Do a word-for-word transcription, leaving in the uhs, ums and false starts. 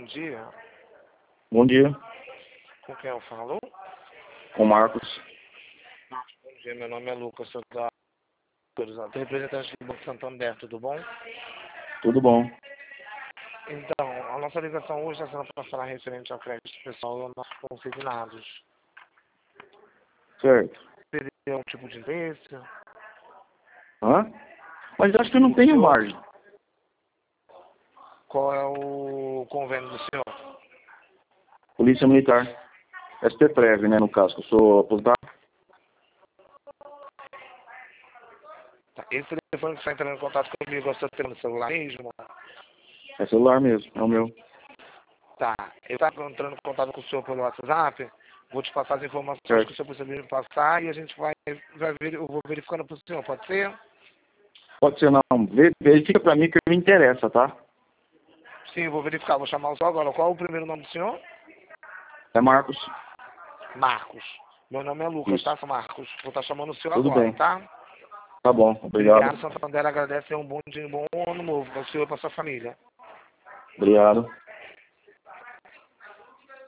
dia. Bom dia. Com quem eu falo? Com Marcos. Bom dia, meu nome é Lucas, sou da representante do Banco Santander, tudo bom? Tudo bom. Então, a nossa ligação hoje está sendo para falar referente ao crédito pessoal aos nossos consignados. Certo. Teria um tipo de interesse? Hã? Mas acho que eu não tenho margem. Qual é o convênio do senhor? Polícia Militar. S P Prev, né, no caso, que eu sou aposentado. Tá. Esse telefone que está entrando em contato comigo, você tem no celular mesmo? É celular mesmo, é o meu. Tá. Eu estou entrando em contato com o senhor pelo WhatsApp. Vou te passar as informações Certo. que o senhor precisa me passar e a gente vai, vai ver, eu vou verificando para o senhor, pode ser? Pode ser não. Vê- Verifica pra mim que me interessa, tá? Sim, eu vou verificar, vou chamar o senhor agora. Qual é o primeiro nome do senhor? É Marcos. Marcos. Meu nome é Lucas, Isso. tá, seu Marcos? Vou estar chamando o senhor Tudo agora, bem. tá? Tá bom, obrigado. Obrigado, Santander agradece, um bom dia, um bom ano novo para o senhor e para sua família. Obrigado.